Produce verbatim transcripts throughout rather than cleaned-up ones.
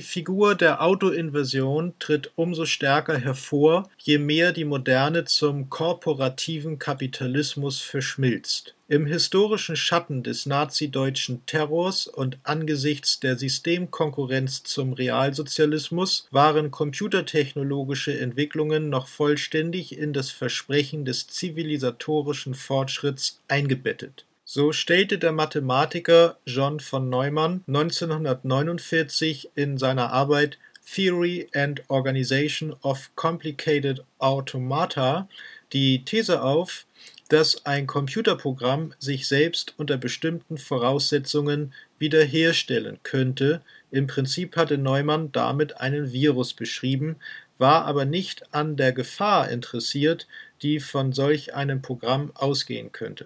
Figur der Autoinvasion tritt umso stärker hervor, je mehr die Moderne zum korporativen Kapitalismus verschmilzt. Im historischen Schatten des nazideutschen Terrors und angesichts der Systemkonkurrenz zum Realsozialismus waren computertechnologische Entwicklungen noch vollständig in das Versprechen des zivilisatorischen Fortschritts eingebettet. So stellte der Mathematiker John von Neumann neunzehnhundertneunundvierzig in seiner Arbeit Theory and Organization of Complicated Automata die These auf, dass ein Computerprogramm sich selbst unter bestimmten Voraussetzungen wiederherstellen könnte. Im Prinzip hatte Neumann damit einen Virus beschrieben, war aber nicht an der Gefahr interessiert, die von solch einem Programm ausgehen könnte.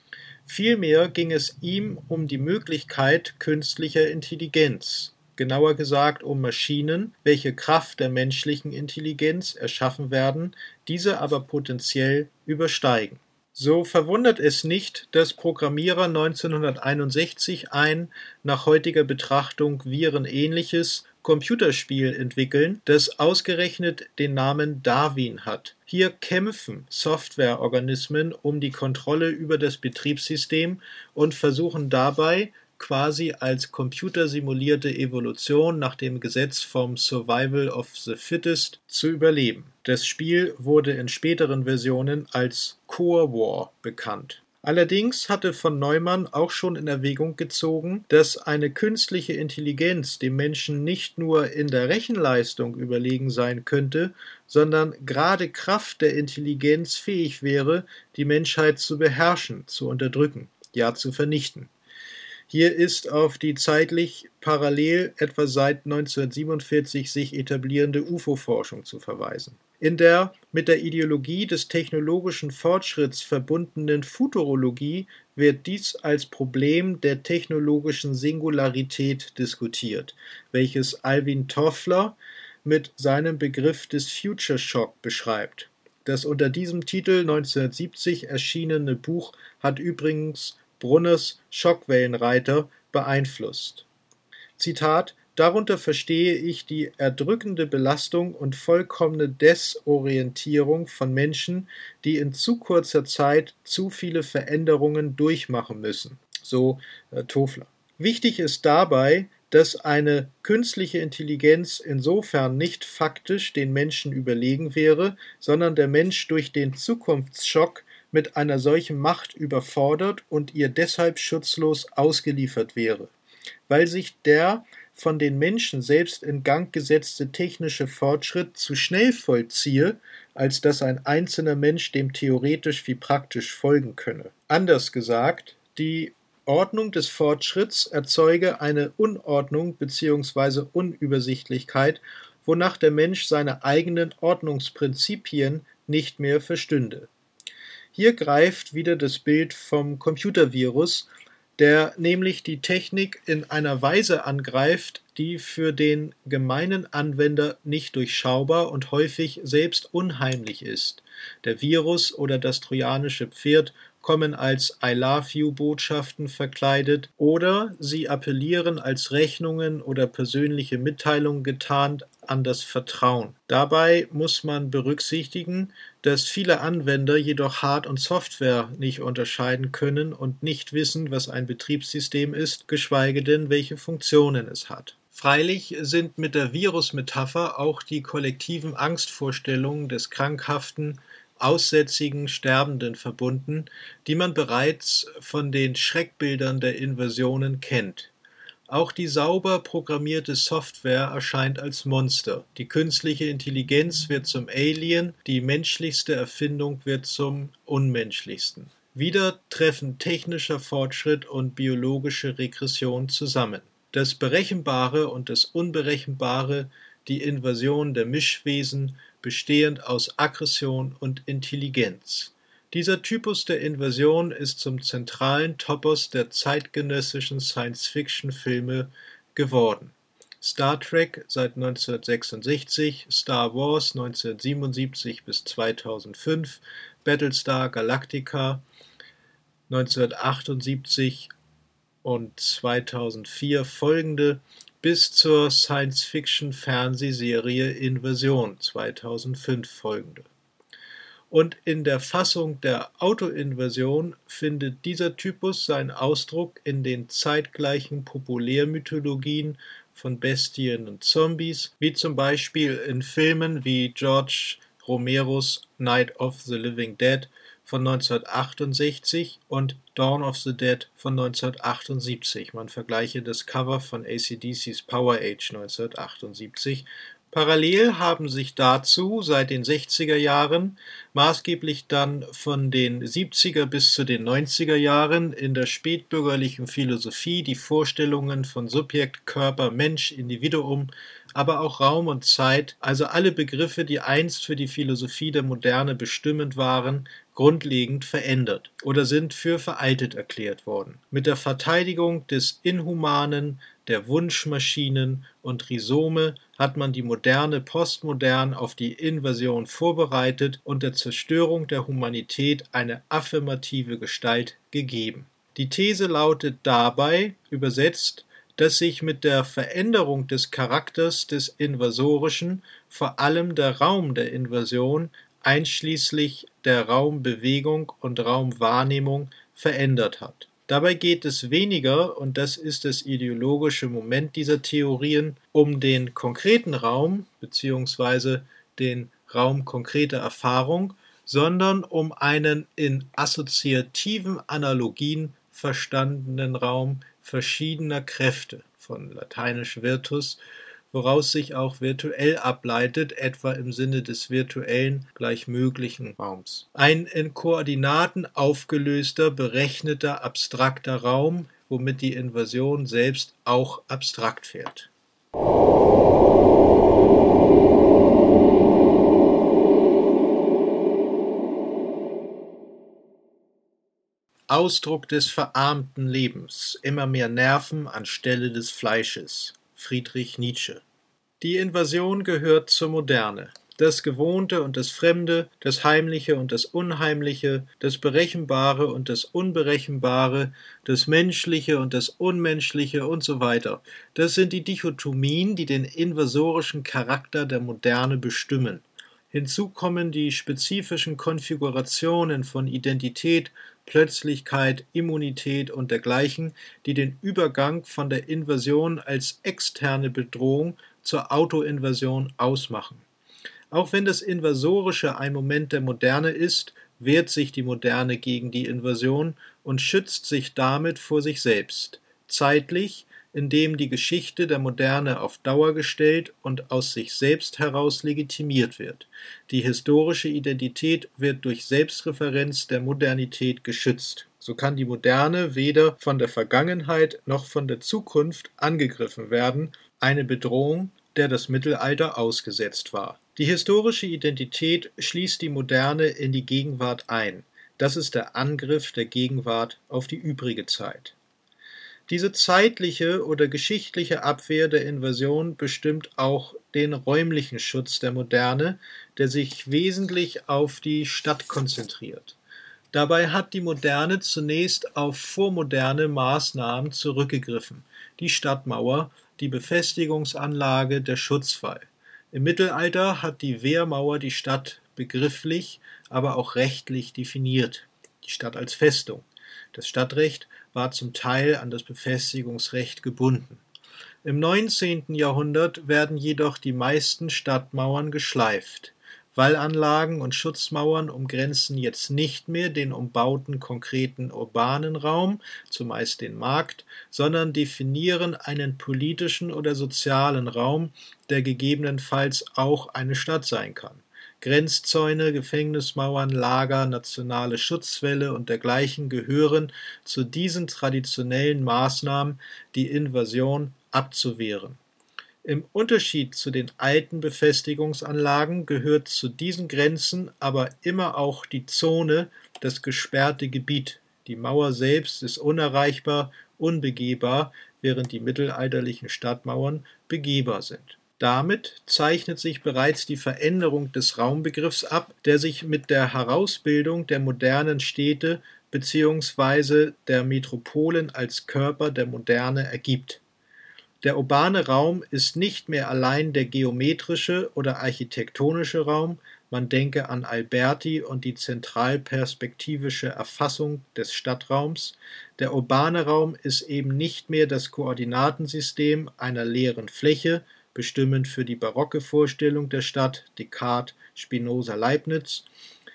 Vielmehr ging es ihm um die Möglichkeit künstlicher Intelligenz, genauer gesagt um Maschinen, welche Kraft der menschlichen Intelligenz erschaffen werden, diese aber potenziell übersteigen. So verwundert es nicht, dass Programmierer neunzehnhunderteinundsechzig ein, nach heutiger Betrachtung virenähnliches Computerspiel entwickeln, das ausgerechnet den Namen Darwin hat. Hier kämpfen Softwareorganismen um die Kontrolle über das Betriebssystem und versuchen dabei, quasi als computersimulierte Evolution nach dem Gesetz vom Survival of the Fittest zu überleben. Das Spiel wurde in späteren Versionen als Core War bekannt. Allerdings hatte von Neumann auch schon in Erwägung gezogen, dass eine künstliche Intelligenz dem Menschen nicht nur in der Rechenleistung überlegen sein könnte, sondern gerade Kraft der Intelligenz fähig wäre, die Menschheit zu beherrschen, zu unterdrücken, ja zu vernichten. Hier ist auf die zeitlich parallel etwa seit neunzehnhundertsiebenundvierzig sich etablierende U F O-Forschung zu verweisen. In der mit der Ideologie des technologischen Fortschritts verbundenen Futurologie wird dies als Problem der technologischen Singularität diskutiert, welches Alvin Toffler mit seinem Begriff des Future Shock beschreibt. Das unter diesem Titel neunzehnhundertsiebzig erschienene Buch hat übrigens Brunners Schockwellenreiter beeinflusst. Zitat: Darunter verstehe ich die erdrückende Belastung und vollkommene Desorientierung von Menschen, die in zu kurzer Zeit zu viele Veränderungen durchmachen müssen, so äh, Toffler. Wichtig ist dabei, dass eine künstliche Intelligenz insofern nicht faktisch den Menschen überlegen wäre, sondern der Mensch durch den Zukunftsschock mit einer solchen Macht überfordert und ihr deshalb schutzlos ausgeliefert wäre, weil sich der von den Menschen selbst in Gang gesetzte technische Fortschritt zu schnell vollziehe, als dass ein einzelner Mensch dem theoretisch wie praktisch folgen könne. Anders gesagt, die Ordnung des Fortschritts erzeuge eine Unordnung bzw. Unübersichtlichkeit, wonach der Mensch seine eigenen Ordnungsprinzipien nicht mehr verstünde. Hier greift wieder das Bild vom Computervirus, der nämlich die Technik in einer Weise angreift, die für den gemeinen Anwender nicht durchschaubar und häufig selbst unheimlich ist. Der Virus oder das trojanische Pferd kommen als I love you Botschaften verkleidet oder sie appellieren als Rechnungen oder persönliche Mitteilungen getarnt an das Vertrauen. Dabei muss man berücksichtigen, dass viele Anwender jedoch Hard- und Software nicht unterscheiden können und nicht wissen, was ein Betriebssystem ist, geschweige denn, welche Funktionen es hat. Freilich sind mit der Virusmetapher auch die kollektiven Angstvorstellungen des krankhaften, aussätzigen Sterbenden verbunden, die man bereits von den Schreckbildern der Invasionen kennt. Auch die sauber programmierte Software erscheint als Monster. Die künstliche Intelligenz wird zum Alien, die menschlichste Erfindung wird zum unmenschlichsten. Wieder treffen technischer Fortschritt und biologische Regression zusammen. Das Berechenbare und das Unberechenbare, die Invasion der Mischwesen, bestehend aus Aggression und Intelligenz. Dieser Typus der Invasion ist zum zentralen Topos der zeitgenössischen Science-Fiction-Filme geworden. Star Trek seit neunzehnhundertsechsundsechzig, Star Wars neunzehnhundertsiebenundsiebzig bis zweitausendfünf, Battlestar Galactica neunzehnhundertachtundsiebzig und zweitausendvier folgende bis zur Science-Fiction-Fernsehserie Invasion zweitausendfünf folgende. Und in der Fassung der Autoinvasion findet dieser Typus seinen Ausdruck in den zeitgleichen Populärmythologien von Bestien und Zombies, wie zum Beispiel in Filmen wie George Romeros Night of the Living Dead von neunzehnhundertachtundsechzig und Dawn of the Dead von neunzehnhundertachtundsiebzig. Man vergleiche das Cover von A C D C's Power Age neunzehnhundertachtundsiebzig. Parallel haben sich dazu seit den sechziger Jahren, maßgeblich dann von den siebziger bis zu den neunziger Jahren in der spätbürgerlichen Philosophie die Vorstellungen von Subjekt, Körper, Mensch, Individuum, aber auch Raum und Zeit, also alle Begriffe, die einst für die Philosophie der Moderne bestimmend waren, grundlegend verändert oder sind für veraltet erklärt worden. Mit der Verteidigung des Inhumanen, der Wunschmaschinen und Rhizome hat man die Moderne postmodern auf die Invasion vorbereitet und der Zerstörung der Humanität eine affirmative Gestalt gegeben. Die These lautet dabei, übersetzt, dass sich mit der Veränderung des Charakters des Invasorischen vor allem der Raum der Invasion einschließlich der Raumbewegung und Raumwahrnehmung verändert hat. Dabei geht es weniger, und das ist das ideologische Moment dieser Theorien, um den konkreten Raum bzw. den Raum konkreter Erfahrung, sondern um einen in assoziativen Analogien verstandenen Raum verschiedener Kräfte, von lateinisch virtus, woraus sich auch virtuell ableitet, etwa im Sinne des virtuellen gleich möglichen Raums. Ein in Koordinaten aufgelöster, berechneter, abstrakter Raum, womit die Invasion selbst auch abstrakt wird. Ausdruck des verarmten Lebens, immer mehr Nerven anstelle des Fleisches. Friedrich Nietzsche. Die Invasion gehört zur Moderne. Das Gewohnte und das Fremde, das Heimliche und das Unheimliche, das Berechenbare und das Unberechenbare, das Menschliche und das Unmenschliche und so weiter. Das sind die Dichotomien, die den invasorischen Charakter der Moderne bestimmen. Hinzu kommen die spezifischen Konfigurationen von Identität, Plötzlichkeit, Immunität und dergleichen, die den Übergang von der Invasion als externe Bedrohung zur Autoinvasion ausmachen. Auch wenn das Invasorische ein Moment der Moderne ist, wehrt sich die Moderne gegen die Invasion und schützt sich damit vor sich selbst. Zeitlich, indem die Geschichte der Moderne auf Dauer gestellt und aus sich selbst heraus legitimiert wird. Die historische Identität wird durch Selbstreferenz der Modernität geschützt. So kann die Moderne weder von der Vergangenheit noch von der Zukunft angegriffen werden, eine Bedrohung, der das Mittelalter ausgesetzt war. Die historische Identität schließt die Moderne in die Gegenwart ein. Das ist der Angriff der Gegenwart auf die übrige Zeit. Diese zeitliche oder geschichtliche Abwehr der Invasion bestimmt auch den räumlichen Schutz der Moderne, der sich wesentlich auf die Stadt konzentriert. Dabei hat die Moderne zunächst auf vormoderne Maßnahmen zurückgegriffen: die Stadtmauer, die Befestigungsanlage, der Schutzwall. Im Mittelalter hat die Wehrmauer die Stadt begrifflich, aber auch rechtlich definiert, die Stadt als Festung. Das Stadtrecht war zum Teil an das Befestigungsrecht gebunden. Im neunzehnten Jahrhundert werden jedoch die meisten Stadtmauern geschleift. Wallanlagen und Schutzmauern umgrenzen jetzt nicht mehr den umbauten konkreten urbanen Raum, zumeist den Markt, sondern definieren einen politischen oder sozialen Raum, der gegebenenfalls auch eine Stadt sein kann. Grenzzäune, Gefängnismauern, Lager, nationale Schutzwälle und dergleichen gehören zu diesen traditionellen Maßnahmen, die Invasion abzuwehren. Im Unterschied zu den alten Befestigungsanlagen gehört zu diesen Grenzen aber immer auch die Zone, das gesperrte Gebiet. Die Mauer selbst ist unerreichbar, unbegehbar, während die mittelalterlichen Stadtmauern begehbar sind. Damit zeichnet sich bereits die Veränderung des Raumbegriffs ab, der sich mit der Herausbildung der modernen Städte bzw. der Metropolen als Körper der Moderne ergibt. Der urbane Raum ist nicht mehr allein der geometrische oder architektonische Raum, man denke an Alberti und die zentralperspektivische Erfassung des Stadtraums. Der urbane Raum ist eben nicht mehr das Koordinatensystem einer leeren Fläche, bestimmend für die barocke Vorstellung der Stadt, Descartes, Spinoza, Leibniz,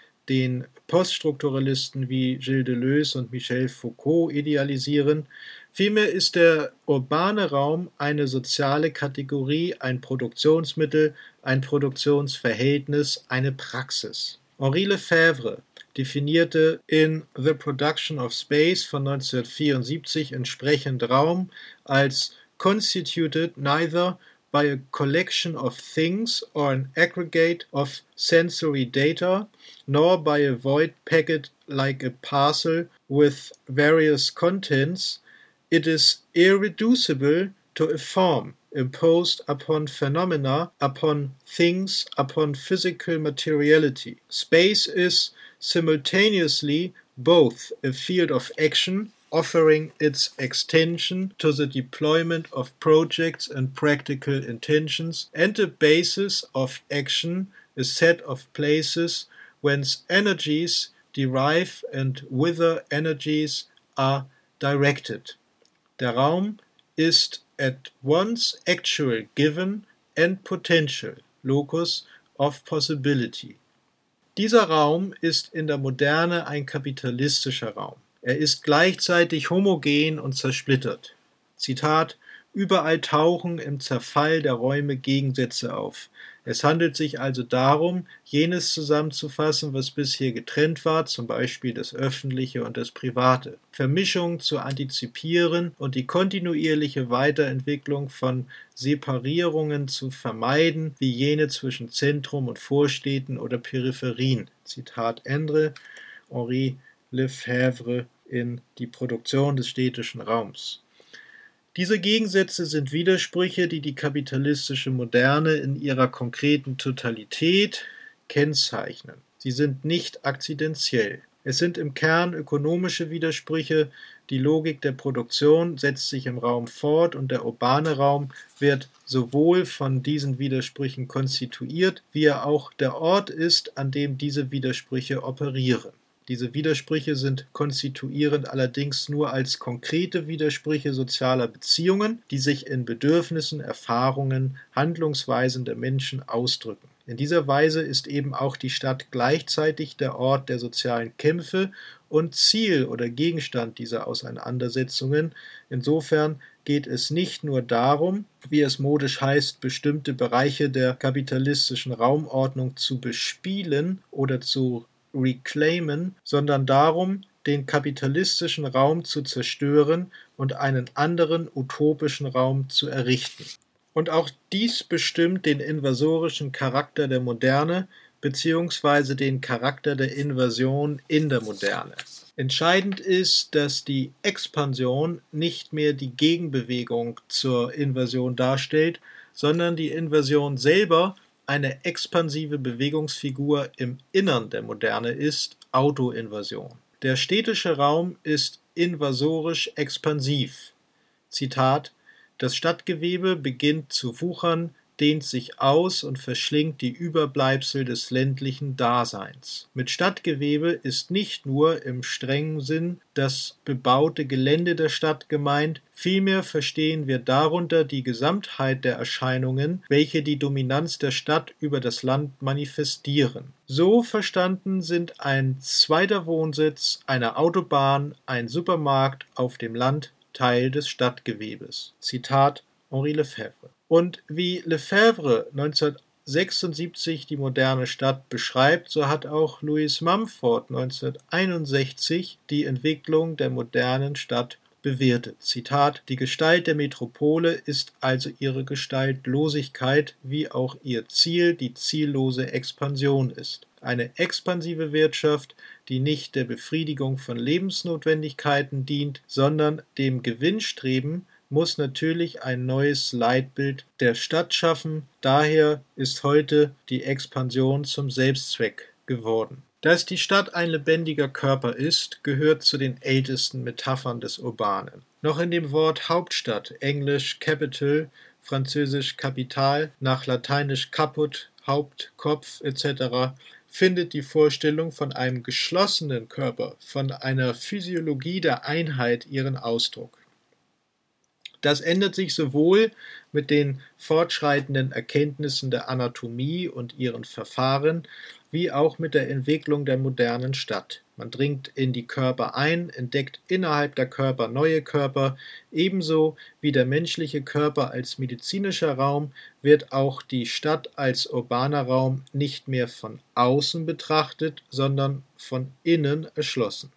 den Poststrukturalisten wie Gilles Deleuze und Michel Foucault idealisieren. Vielmehr ist der urbane Raum eine soziale Kategorie, ein Produktionsmittel, ein Produktionsverhältnis, eine Praxis. Henri Lefebvre definierte in The Production of Space von neunzehnhundertvierundsiebzig entsprechend Raum als constituted neither by a collection of things or an aggregate of sensory data, nor by a void packet like a parcel with various contents. It is irreducible to a form imposed upon phenomena, upon things, upon physical materiality. Space is simultaneously both a field of action, offering its extension to the deployment of projects and practical intentions, and a basis of action, a set of places whence energies derive and whither energies are directed. Der Raum ist at once actual given and potential, locus of possibility. Dieser Raum ist in der Moderne ein kapitalistischer Raum. Er ist gleichzeitig homogen und zersplittert. Zitat: Überall tauchen im Zerfall der Räume Gegensätze auf. Es handelt sich also darum, jenes zusammenzufassen, was bisher getrennt war, zum Beispiel das Öffentliche und das Private. Vermischung zu antizipieren und die kontinuierliche Weiterentwicklung von Separierungen zu vermeiden, wie jene zwischen Zentrum und Vorstädten oder Peripherien. Zitat Ende, Henri Lefebvre in Die Produktion des städtischen Raums. Diese Gegensätze sind Widersprüche, die die kapitalistische Moderne in ihrer konkreten Totalität kennzeichnen. Sie sind nicht akzidentiell. Es sind im Kern ökonomische Widersprüche, die Logik der Produktion setzt sich im Raum fort und der urbane Raum wird sowohl von diesen Widersprüchen konstituiert, wie er auch der Ort ist, an dem diese Widersprüche operieren. Diese Widersprüche sind konstituierend allerdings nur als konkrete Widersprüche sozialer Beziehungen, die sich in Bedürfnissen, Erfahrungen, Handlungsweisen der Menschen ausdrücken. In dieser Weise ist eben auch die Stadt gleichzeitig der Ort der sozialen Kämpfe und Ziel oder Gegenstand dieser Auseinandersetzungen. Insofern geht es nicht nur darum, wie es modisch heißt, bestimmte Bereiche der kapitalistischen Raumordnung zu bespielen oder zu reclaimen, sondern darum, den kapitalistischen Raum zu zerstören und einen anderen utopischen Raum zu errichten. Und auch dies bestimmt den invasorischen Charakter der Moderne bzw. den Charakter der Invasion in der Moderne. Entscheidend ist, dass die Expansion nicht mehr die Gegenbewegung zur Invasion darstellt, sondern die Invasion selber eine expansive Bewegungsfigur im Innern der Moderne ist, Autoinvasion. Der städtische Raum ist invasorisch expansiv. Zitat: Das Stadtgewebe beginnt zu wuchern, dehnt sich aus und verschlingt die Überbleibsel des ländlichen Daseins. Mit Stadtgewebe ist nicht nur im strengen Sinn das bebaute Gelände der Stadt gemeint, vielmehr verstehen wir darunter die Gesamtheit der Erscheinungen, welche die Dominanz der Stadt über das Land manifestieren. So verstanden sind ein zweiter Wohnsitz, eine Autobahn, ein Supermarkt auf dem Land Teil des Stadtgewebes. Zitat Henri Lefebvre. Und wie Lefebvre neunzehnhundertsechsundsiebzig die moderne Stadt beschreibt, so hat auch Louis Mumford neunzehnhunderteinundsechzig die Entwicklung der modernen Stadt bewertet. Zitat: Die Gestalt der Metropole ist also ihre Gestaltlosigkeit, wie auch ihr Ziel die ziellose Expansion ist. Eine expansive Wirtschaft, die nicht der Befriedigung von Lebensnotwendigkeiten dient, sondern dem Gewinnstreben, muss natürlich ein neues Leitbild der Stadt schaffen. Daher ist heute die Expansion zum Selbstzweck geworden. Dass die Stadt ein lebendiger Körper ist, gehört zu den ältesten Metaphern des Urbanen. Noch in dem Wort Hauptstadt, englisch Capital, französisch Kapital, nach lateinisch caput, Haupt, Kopf et cetera, findet die Vorstellung von einem geschlossenen Körper, von einer Physiologie der Einheit ihren Ausdruck. Das ändert sich sowohl mit den fortschreitenden Erkenntnissen der Anatomie und ihren Verfahren, wie auch mit der Entwicklung der modernen Stadt. Man dringt in die Körper ein, entdeckt innerhalb der Körper neue Körper, ebenso wie der menschliche Körper als medizinischer Raum wird auch die Stadt als urbaner Raum nicht mehr von außen betrachtet, sondern von innen erschlossen.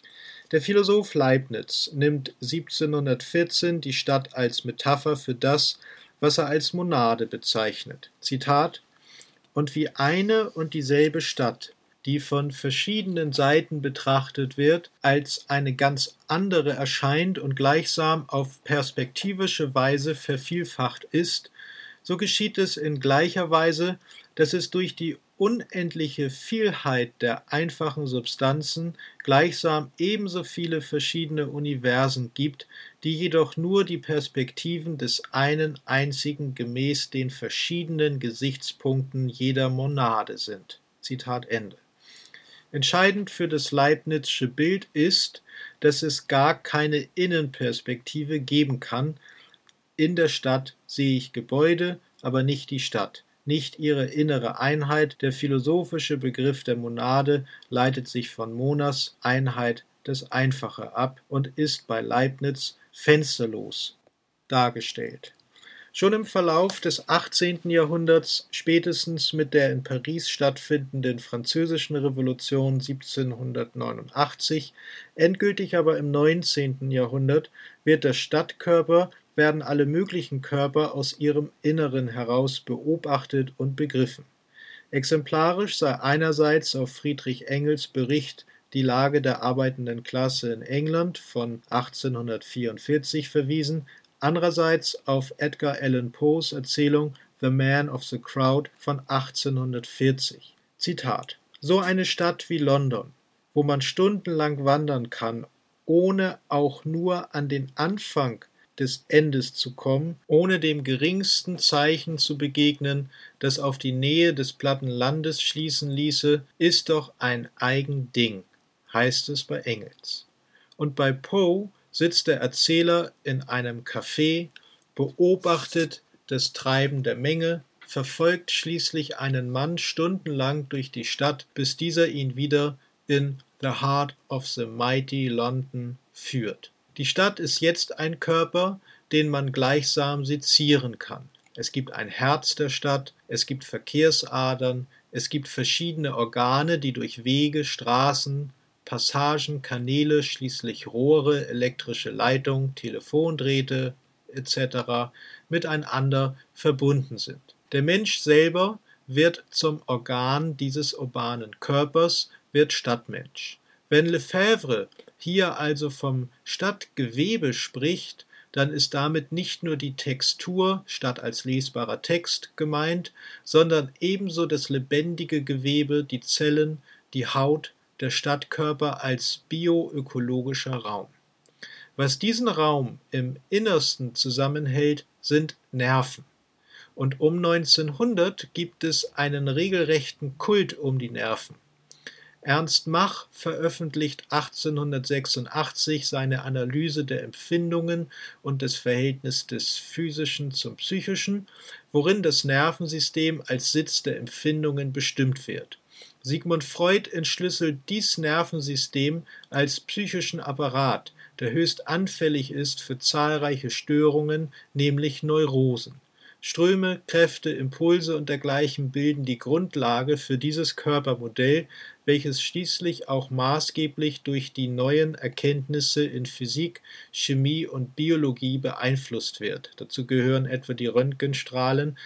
Der Philosoph Leibniz nimmt siebzehnhundertvierzehn die Stadt als Metapher für das, was er als Monade bezeichnet. Zitat: Und wie eine und dieselbe Stadt, die von verschiedenen Seiten betrachtet wird, als eine ganz andere erscheint und gleichsam auf perspektivische Weise vervielfacht ist, so geschieht es in gleicher Weise, dass es durch die unendliche Vielheit der einfachen Substanzen gleichsam ebenso viele verschiedene Universen gibt, die jedoch nur die Perspektiven des einen einzigen gemäß den verschiedenen Gesichtspunkten jeder Monade sind. Zitat Ende. Entscheidend für das Leibnizsche Bild ist, dass es gar keine Innenperspektive geben kann. In der Stadt sehe ich Gebäude, aber nicht die Stadt, nicht ihre innere Einheit. Der philosophische Begriff der Monade leitet sich von monas, Einheit, das Einfache ab und ist bei Leibniz fensterlos dargestellt. Schon im Verlauf des achtzehnten Jahrhunderts, spätestens mit der in Paris stattfindenden Französischen Revolution siebzehnhundertneunundachtzig, endgültig aber im neunzehnten Jahrhundert, wird der Stadtkörper, werden alle möglichen Körper aus ihrem Inneren heraus beobachtet und begriffen. Exemplarisch sei einerseits auf Friedrich Engels Bericht Die Lage der arbeitenden Klasse in England von achtzehnhundertvierundvierzig verwiesen, andererseits auf Edgar Allan Poes Erzählung The Man of the Crowd von achtzehnhundertvierzig. Zitat: So eine Stadt wie London, wo man stundenlang wandern kann, ohne auch nur an den Anfang des Endes zu kommen, ohne dem geringsten Zeichen zu begegnen, das auf die Nähe des platten Landes schließen ließe, ist doch ein Eigending, heißt es bei Engels. Und bei Poe sitzt der Erzähler in einem Café, beobachtet das Treiben der Menge, verfolgt schließlich einen Mann stundenlang durch die Stadt, bis dieser ihn wieder in the heart of the mighty London führt. Die Stadt ist jetzt ein Körper, den man gleichsam sezieren kann. Es gibt ein Herz der Stadt, es gibt Verkehrsadern, es gibt verschiedene Organe, die durch Wege, Straßen, Passagen, Kanäle, schließlich Rohre, elektrische Leitungen, Telefondrähte et cetera miteinander verbunden sind. Der Mensch selber wird zum Organ dieses urbanen Körpers, wird Stadtmensch. Wenn Lefebvre hier also vom Stadtgewebe spricht, dann ist damit nicht nur die Textur statt als lesbarer Text gemeint, sondern ebenso das lebendige Gewebe, die Zellen, die Haut, der Stadtkörper als bioökologischer Raum. Was diesen Raum im Innersten zusammenhält, sind Nerven. Und um neunzehnhundert gibt es einen regelrechten Kult um die Nerven. Ernst Mach veröffentlicht achtzehnhundertsechsundachtzig seine Analyse der Empfindungen und des Verhältnisses des Physischen zum Psychischen, worin das Nervensystem als Sitz der Empfindungen bestimmt wird. Sigmund Freud entschlüsselt dies Nervensystem als psychischen Apparat, der höchst anfällig ist für zahlreiche Störungen, nämlich Neurosen. Ströme, Kräfte, Impulse und dergleichen bilden die Grundlage für dieses Körpermodell, welches schließlich auch maßgeblich durch die neuen Erkenntnisse in Physik, Chemie und Biologie beeinflusst wird. Dazu gehören etwa die Röntgenstrahlen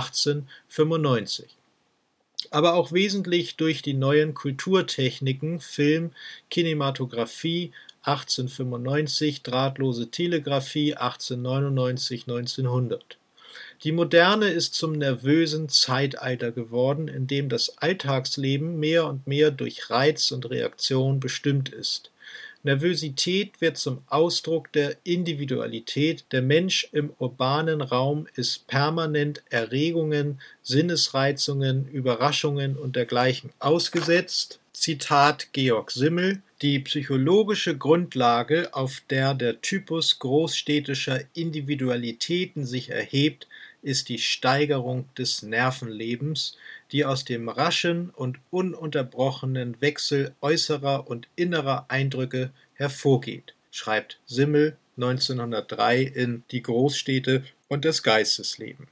achtzehnhundertfünfundneunzig. Aber auch wesentlich durch die neuen Kulturtechniken, Film, Kinematographie achtzehnhundertfünfundneunzig, drahtlose Telegrafie achtzehnhundertneunundneunzig, neunzehnhundert. Die Moderne ist zum nervösen Zeitalter geworden, in dem das Alltagsleben mehr und mehr durch Reiz und Reaktion bestimmt ist. Nervosität wird zum Ausdruck der Individualität. Der Mensch im urbanen Raum ist permanent Erregungen, Sinnesreizungen, Überraschungen und dergleichen ausgesetzt. Zitat Georg Simmel: Die psychologische Grundlage, auf der der Typus großstädtischer Individualitäten sich erhebt, ist die Steigerung des Nervenlebens, die aus dem raschen und ununterbrochenen Wechsel äußerer und innerer Eindrücke hervorgeht, schreibt Simmel neunzehnhundertdrei in Die Großstädte und das Geistesleben.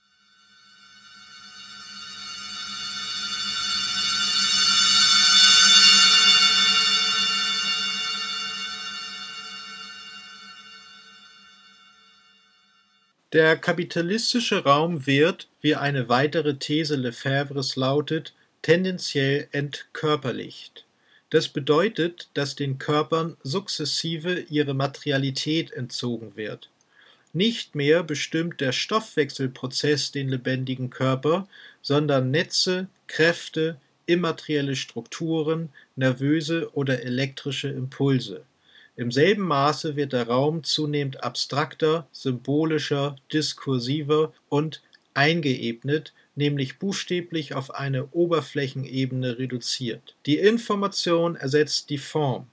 Der kapitalistische Raum wird, wie eine weitere These Lefebvres lautet, tendenziell entkörperlicht. Das bedeutet, dass den Körpern sukzessive ihre Materialität entzogen wird. Nicht mehr bestimmt der Stoffwechselprozess den lebendigen Körper, sondern Netze, Kräfte, immaterielle Strukturen, nervöse oder elektrische Impulse. Im selben Maße wird der Raum zunehmend abstrakter, symbolischer, diskursiver und eingeebnet, nämlich buchstäblich auf eine Oberflächenebene reduziert. Die Information ersetzt die Form,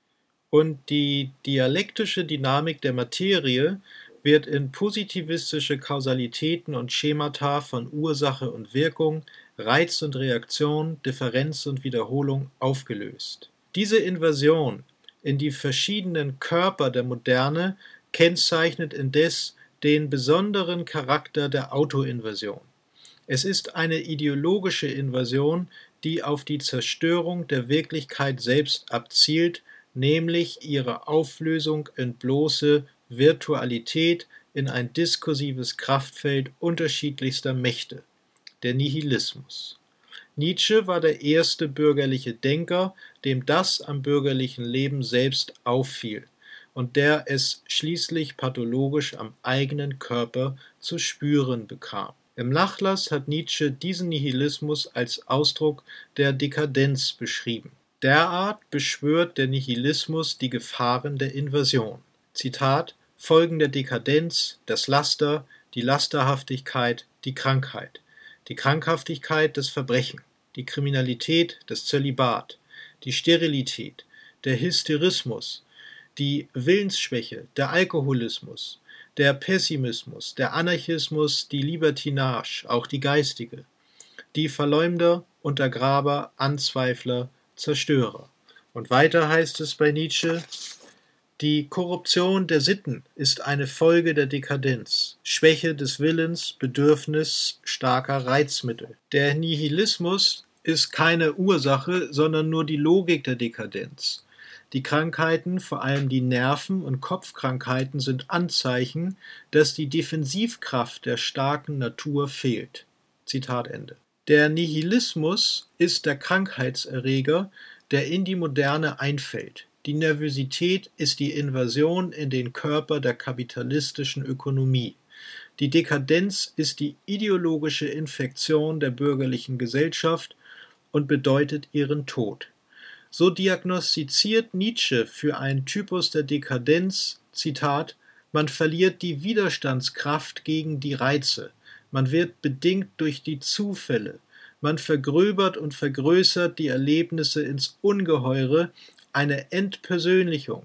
und die dialektische Dynamik der Materie wird in positivistische Kausalitäten und Schemata von Ursache und Wirkung, Reiz und Reaktion, Differenz und Wiederholung aufgelöst. Diese Inversion in die verschiedenen Körper der Moderne kennzeichnet indes den besonderen Charakter der Autoinversion. Es ist eine ideologische Inversion, die auf die Zerstörung der Wirklichkeit selbst abzielt, nämlich ihre Auflösung in bloße Virtualität, in ein diskursives Kraftfeld unterschiedlichster Mächte, der Nihilismus. Nietzsche war der erste bürgerliche Denker, dem das am bürgerlichen Leben selbst auffiel und der es schließlich pathologisch am eigenen Körper zu spüren bekam. Im Nachlass hat Nietzsche diesen Nihilismus als Ausdruck der Dekadenz beschrieben. Derart beschwört der Nihilismus die Gefahren der Inversion. Zitat: Folgen der Dekadenz, das Laster, die Lasterhaftigkeit, die Krankheit. Die Krankhaftigkeit, das Verbrechen, die Kriminalität, das Zölibat, die Sterilität, der Hysterismus, die Willensschwäche, der Alkoholismus, der Pessimismus, der Anarchismus, die Libertinage, auch die geistige, die Verleumder, Untergraber, Anzweifler, Zerstörer. Und weiter heißt es bei Nietzsche: Die Korruption der Sitten ist eine Folge der Dekadenz, Schwäche des Willens, Bedürfnis starker Reizmittel. Der Nihilismus ist keine Ursache, sondern nur die Logik der Dekadenz. Die Krankheiten, vor allem die Nerven- und Kopfkrankheiten, sind Anzeichen, dass die Defensivkraft der starken Natur fehlt. Zitat Ende. Der Nihilismus ist der Krankheitserreger, der in die Moderne einfällt. Die Nervosität ist die Invasion in den Körper der kapitalistischen Ökonomie. Die Dekadenz ist die ideologische Infektion der bürgerlichen Gesellschaft und bedeutet ihren Tod. So diagnostiziert Nietzsche für einen Typus der Dekadenz, Zitat: Man verliert die Widerstandskraft gegen die Reize, man wird bedingt durch die Zufälle, man vergröbert und vergrößert die Erlebnisse ins Ungeheure, eine Entpersönlichung.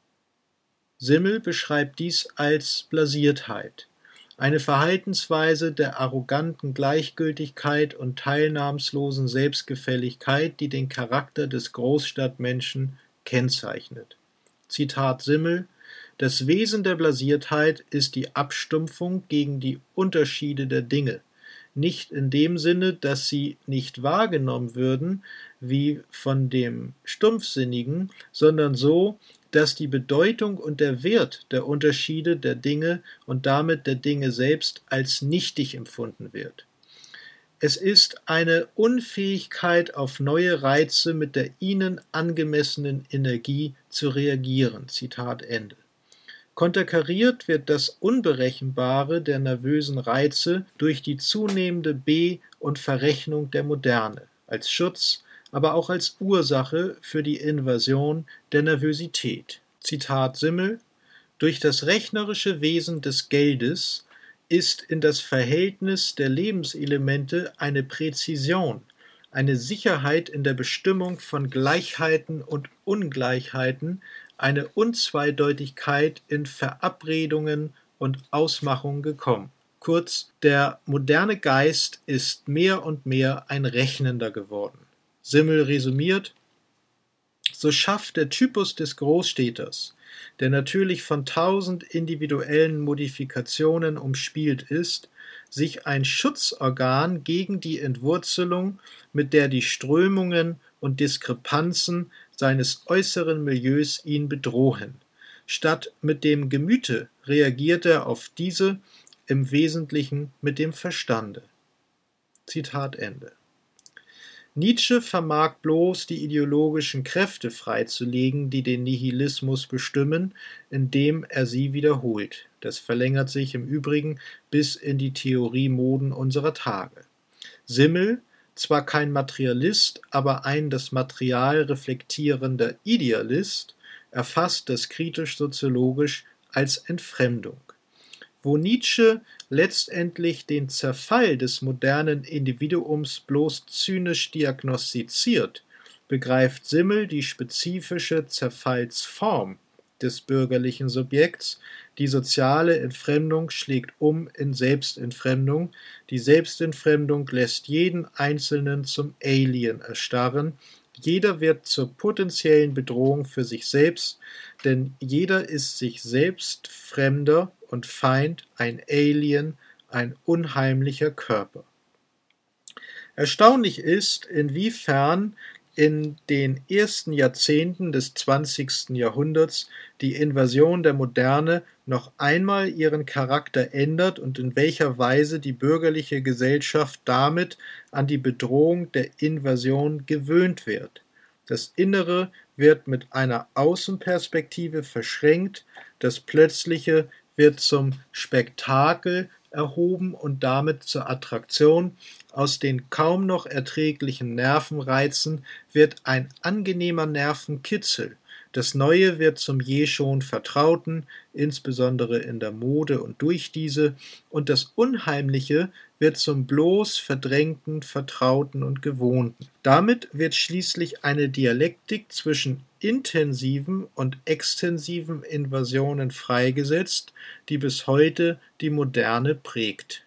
Simmel beschreibt dies als Blasiertheit, eine Verhaltensweise der arroganten Gleichgültigkeit und teilnahmslosen Selbstgefälligkeit, die den Charakter des Großstadtmenschen kennzeichnet. Zitat Simmel: Das Wesen der Blasiertheit ist die Abstumpfung gegen die Unterschiede der Dinge, nicht in dem Sinne, dass sie nicht wahrgenommen würden, wie von dem Stumpfsinnigen, sondern so, dass die Bedeutung und der Wert der Unterschiede der Dinge und damit der Dinge selbst als nichtig empfunden wird. Es ist eine Unfähigkeit, auf neue Reize mit der ihnen angemessenen Energie zu reagieren. Zitat Ende. Konterkariert wird das Unberechenbare der nervösen Reize durch die zunehmende Be- und Verrechnung der Moderne, als Schutz, aber auch als Ursache für die Invasion der Nervosität. Zitat Simmel: Durch das rechnerische Wesen des Geldes ist in das Verhältnis der Lebenselemente eine Präzision, eine Sicherheit in der Bestimmung von Gleichheiten und Ungleichheiten, eine Unzweideutigkeit in Verabredungen und Ausmachungen gekommen. Kurz, der moderne Geist ist mehr und mehr ein Rechnender geworden. Simmel resümiert: So schafft der Typus des Großstädters, der natürlich von tausend individuellen Modifikationen umspielt ist, sich ein Schutzorgan gegen die Entwurzelung, mit der die Strömungen und Diskrepanzen seines äußeren Milieus ihn bedrohen. Statt mit dem Gemüte reagiert er auf diese im Wesentlichen mit dem Verstande. Zitat Ende. Nietzsche vermag bloß die ideologischen Kräfte freizulegen, die den Nihilismus bestimmen, indem er sie wiederholt. Das verlängert sich im Übrigen bis in die Theoriemoden unserer Tage. Simmel, zwar kein Materialist, aber ein das Material reflektierender Idealist, erfasst das kritisch-soziologisch als Entfremdung. Wo Nietzsche letztendlich den Zerfall des modernen Individuums bloß zynisch diagnostiziert, begreift Simmel die spezifische Zerfallsform des bürgerlichen Subjekts. Die soziale Entfremdung schlägt um in Selbstentfremdung. Die Selbstentfremdung lässt jeden Einzelnen zum Alien erstarren. Jeder wird zur potenziellen Bedrohung für sich selbst, denn jeder ist sich selbst Fremder und Feind, ein Alien, ein unheimlicher Körper. Erstaunlich ist, inwiefern in den ersten Jahrzehnten des zwanzigsten Jahrhunderts die Invasion der Moderne noch einmal ihren Charakter ändert und in welcher Weise die bürgerliche Gesellschaft damit an die Bedrohung der Invasion gewöhnt wird. Das Innere wird mit einer Außenperspektive verschränkt, das Plötzliche wird zum Spektakel erhoben und damit zur Attraktion. Aus den kaum noch erträglichen Nervenreizen wird ein angenehmer Nervenkitzel. Das Neue wird zum je schon Vertrauten, insbesondere in der Mode und durch diese, und das Unheimliche wird zum bloß Verdrängten, Vertrauten und Gewohnten. Damit wird schließlich eine Dialektik zwischen intensiven und extensiven Invasionen freigesetzt, die bis heute die Moderne prägt.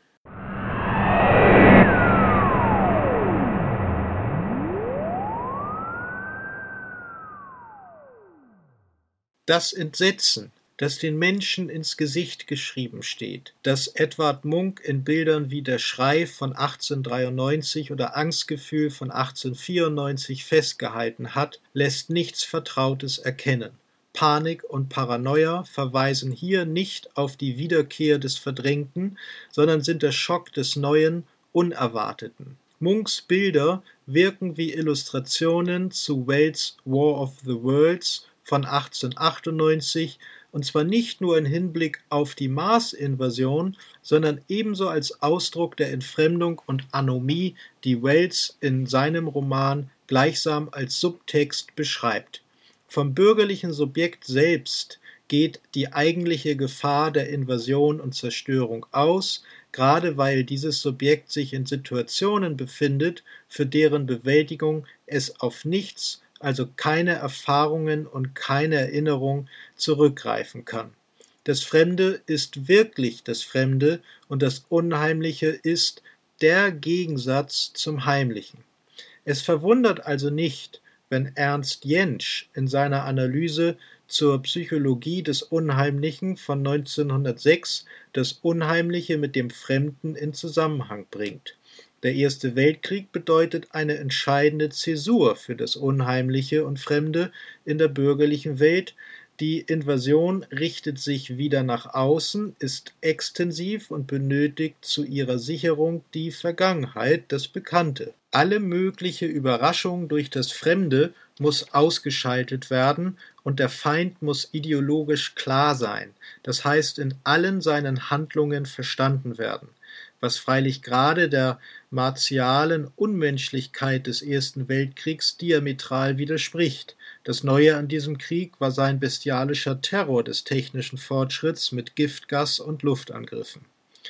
Das Entsetzen, das den Menschen ins Gesicht geschrieben steht, das Edvard Munch in Bildern wie Der Schrei von achtzehnhundertdreiundneunzig oder Angstgefühl von achtzehnhundertvierundneunzig festgehalten hat, lässt nichts Vertrautes erkennen. Panik und Paranoia verweisen hier nicht auf die Wiederkehr des Verdrängten, sondern sind der Schock des Neuen, Unerwarteten. Munchs Bilder wirken wie Illustrationen zu Wells War of the Worlds von achtzehnhundertachtundneunzig, und zwar nicht nur im Hinblick auf die Marsinvasion, sondern ebenso als Ausdruck der Entfremdung und Anomie, die Wells in seinem Roman gleichsam als Subtext beschreibt. Vom bürgerlichen Subjekt selbst geht die eigentliche Gefahr der Invasion und Zerstörung aus, gerade weil dieses Subjekt sich in Situationen befindet, für deren Bewältigung es auf nichts, also keine Erfahrungen und keine Erinnerung zurückgreifen kann. Das Fremde ist wirklich das Fremde und das Unheimliche ist der Gegensatz zum Heimlichen. Es verwundert also nicht, wenn Ernst Jentsch in seiner Analyse zur Psychologie des Unheimlichen von neunzehnhundertsechs das Unheimliche mit dem Fremden in Zusammenhang bringt. Der Erste Weltkrieg bedeutet eine entscheidende Zäsur für das Unheimliche und Fremde in der bürgerlichen Welt. Die Invasion richtet sich wieder nach außen, ist extensiv und benötigt zu ihrer Sicherung die Vergangenheit, das Bekannte. Alle mögliche Überraschung durch das Fremde muss ausgeschaltet werden und der Feind muss ideologisch klar sein, das heißt in allen seinen Handlungen verstanden werden, was freilich gerade der martialen Unmenschlichkeit des Ersten Weltkriegs diametral widerspricht. Das Neue an diesem Krieg war sein bestialischer Terror des technischen Fortschritts mit Giftgas und Luftangriffen.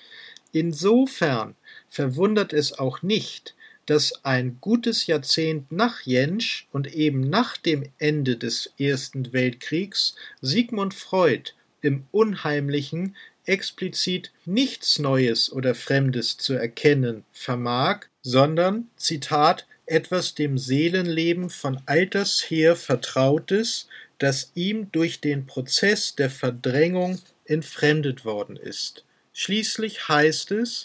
Insofern verwundert es auch nicht, dass ein gutes Jahrzehnt nach Jentsch und eben nach dem Ende des Ersten Weltkriegs Sigmund Freud im Unheimlichen explizit nichts Neues oder Fremdes zu erkennen vermag, sondern, Zitat, etwas dem Seelenleben von alters her Vertrautes, das ihm durch den Prozess der Verdrängung entfremdet worden ist. Schließlich heißt es,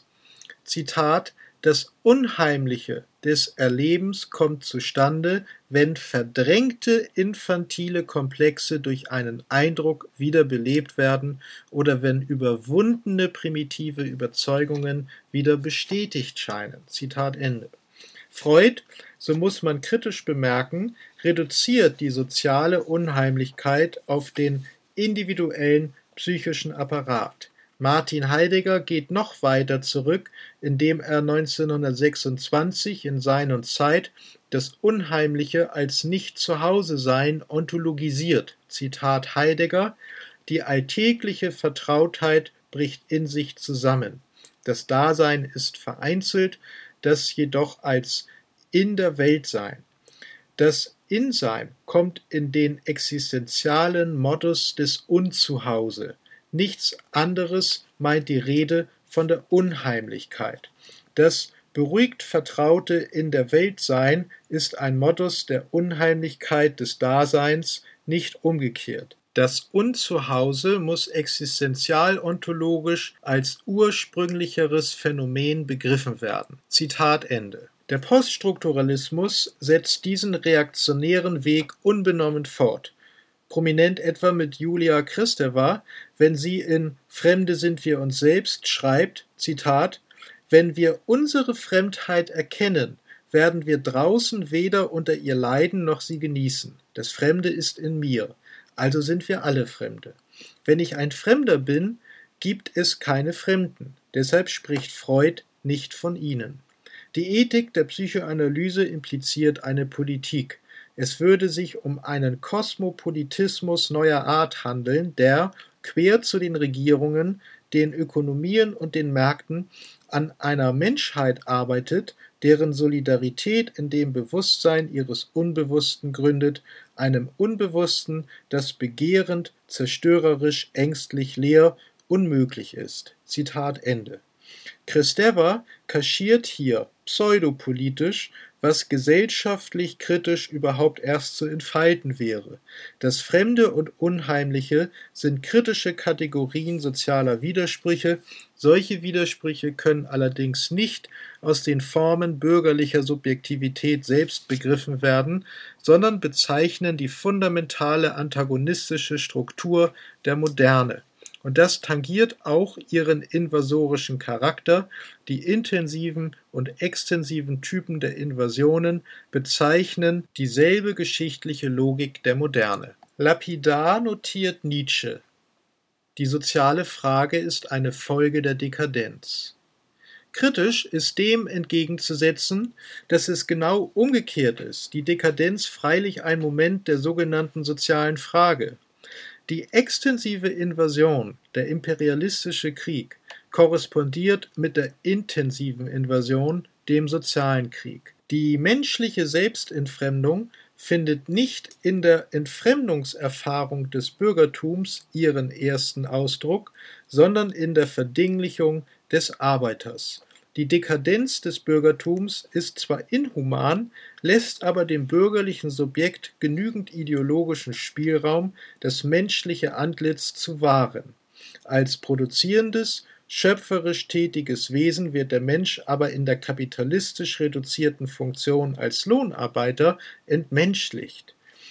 Zitat, das Unheimliche des Erlebens kommt zustande, wenn verdrängte infantile Komplexe durch einen Eindruck wiederbelebt werden oder wenn überwundene primitive Überzeugungen wieder bestätigt scheinen. Zitat Ende. Freud, so muss man kritisch bemerken, reduziert die soziale Unheimlichkeit auf den individuellen psychischen Apparat. Martin Heidegger geht noch weiter zurück, indem er neunzehnhundertsechsundzwanzig in Sein und Zeit das Unheimliche als Nicht-Zuhause-Sein ontologisiert. Zitat Heidegger: Die alltägliche Vertrautheit bricht in sich zusammen. Das Dasein ist vereinzelt, das jedoch als in der Welt sein. Das In-Sein kommt in den existenzialen Modus des Unzuhause. Nichts anderes meint die Rede von der Unheimlichkeit. Das beruhigt Vertraute in der Welt sein ist ein Modus der Unheimlichkeit des Daseins, nicht umgekehrt. Das Unzuhause muss existenzialontologisch als ursprünglicheres Phänomen begriffen werden. Zitat Ende. Der Poststrukturalismus setzt diesen reaktionären Weg unbenommen fort. Prominent etwa mit Julia Kristeva, wenn sie in Fremde sind wir uns selbst schreibt, Zitat, wenn wir unsere Fremdheit erkennen, werden wir draußen weder unter ihr leiden noch sie genießen. Das Fremde ist in mir, also sind wir alle Fremde. Wenn ich ein Fremder bin, gibt es keine Fremden. Deshalb spricht Freud nicht von ihnen. Die Ethik der Psychoanalyse impliziert eine Politik. Es würde sich um einen Kosmopolitismus neuer Art handeln, der, quer zu den Regierungen, den Ökonomien und den Märkten, an einer Menschheit arbeitet, deren Solidarität in dem Bewusstsein ihres Unbewussten gründet, einem Unbewussten, das begehrend, zerstörerisch, ängstlich, leer, unmöglich ist. Zitat Ende. Kristeva kaschiert hier pseudopolitisch, was gesellschaftlich kritisch überhaupt erst zu entfalten wäre. Das Fremde und Unheimliche sind kritische Kategorien sozialer Widersprüche. Solche Widersprüche können allerdings nicht aus den Formen bürgerlicher Subjektivität selbst begriffen werden, sondern bezeichnen die fundamentale antagonistische Struktur der Moderne. Und das tangiert auch ihren invasorischen Charakter. Die intensiven und extensiven Typen der Invasionen bezeichnen dieselbe geschichtliche Logik der Moderne. Lapidar notiert Nietzsche: Die soziale Frage ist eine Folge der Dekadenz. Kritisch ist dem entgegenzusetzen, dass es genau umgekehrt ist, die Dekadenz freilich ein Moment der sogenannten sozialen Frage. Die extensive Invasion, der imperialistische Krieg, korrespondiert mit der intensiven Invasion, dem sozialen Krieg. Die menschliche Selbstentfremdung findet nicht in der Entfremdungserfahrung des Bürgertums ihren ersten Ausdruck, sondern in der Verdinglichung des Arbeiters. Die Dekadenz des Bürgertums ist zwar inhuman, lässt aber dem bürgerlichen Subjekt genügend ideologischen Spielraum, das menschliche Antlitz zu wahren. Als produzierendes, schöpferisch tätiges Wesen wird der Mensch aber in der kapitalistisch reduzierten Funktion als Lohnarbeiter entmenschlicht.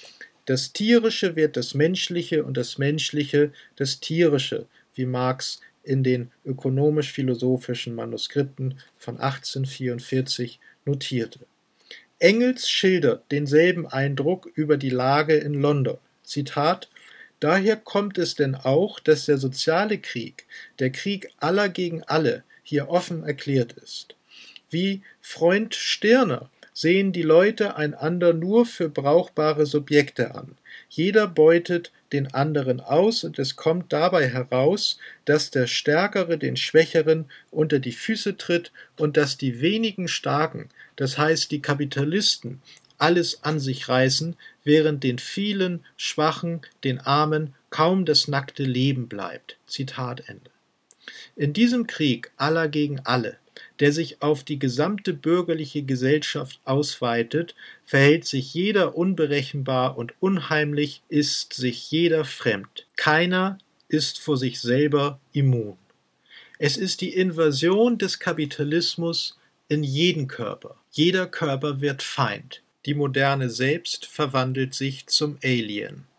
Das Tierische wird das Menschliche und das Menschliche das Tierische, wie Marx in den ökonomisch-philosophischen Manuskripten von achtzehnhundertvierundvierzig notierte. Engels schildert denselben Eindruck über die Lage in London. Zitat: Daher kommt es denn auch, dass der soziale Krieg, der Krieg aller gegen alle, hier offen erklärt ist. Wie Freund Stirner sehen die Leute einander nur für brauchbare Subjekte an. Jeder beutet den anderen aus und es kommt dabei heraus, dass der Stärkere den Schwächeren unter die Füße tritt und dass die wenigen Starken, das heißt die Kapitalisten, alles an sich reißen, während den vielen Schwachen, den Armen kaum das nackte Leben bleibt. Zitat Ende. In diesem Krieg aller gegen alle, der sich auf die gesamte bürgerliche Gesellschaft ausweitet, verhält sich jeder unberechenbar und unheimlich ist sich jeder fremd. Keiner ist vor sich selber immun. Es ist die Invasion des Kapitalismus in jeden Körper. Jeder Körper wird Feind. Die Moderne selbst verwandelt sich zum Alien.